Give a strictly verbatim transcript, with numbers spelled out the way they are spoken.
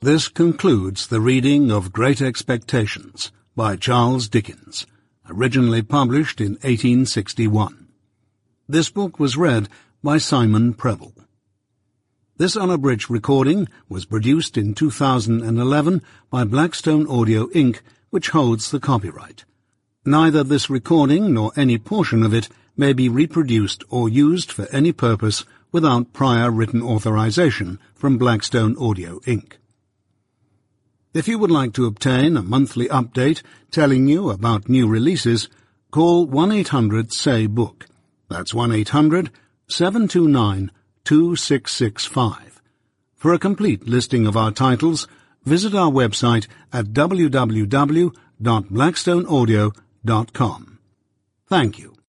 This concludes the reading of Great Expectations by Charles Dickens, originally published in eighteen sixty-one. This book was read by Simon Preble. This unabridged recording was produced in two thousand eleven by Blackstone Audio Incorporated, which holds the copyright. Neither this recording nor any portion of it may be reproduced or used for any purpose without prior written authorization from Blackstone Audio Incorporated. If you would like to obtain a monthly update telling you about new releases, call one eight hundred say book. That's one eight hundred seven two nine two six six five. For a complete listing of our titles, visit our website at w w w dot blackstone audio dot com. Thank you.